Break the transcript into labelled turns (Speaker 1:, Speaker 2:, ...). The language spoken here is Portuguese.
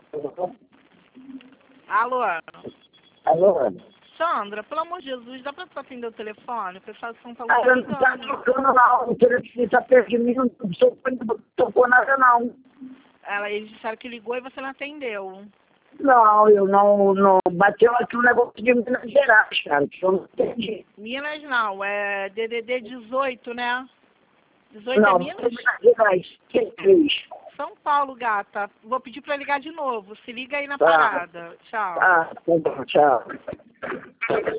Speaker 1: Alô?
Speaker 2: Alô?
Speaker 1: Sandra, pelo amor de Jesus, dá pra tu atender o telefone? O pessoal de São Paulo
Speaker 2: Ah,
Speaker 1: tá
Speaker 2: eu não tá
Speaker 1: ligando.
Speaker 2: tocando não, o telefone tá perto de mim, não tocou nada não.
Speaker 1: Eles disseram que ligou e você não atendeu.
Speaker 2: Não, eu não bateu aqui um negócio de Minas Gerais, cara, que eu não entendi.
Speaker 1: Minas não, é DDD 18, né? 18 é
Speaker 2: Não,
Speaker 1: Minas?
Speaker 2: Minas Gerais, que fez?
Speaker 1: São Paulo, gata. Vou pedir pra ligar de novo. Se liga aí na
Speaker 2: Tá.
Speaker 1: parada. Tchau.
Speaker 2: Tá bom, tchau.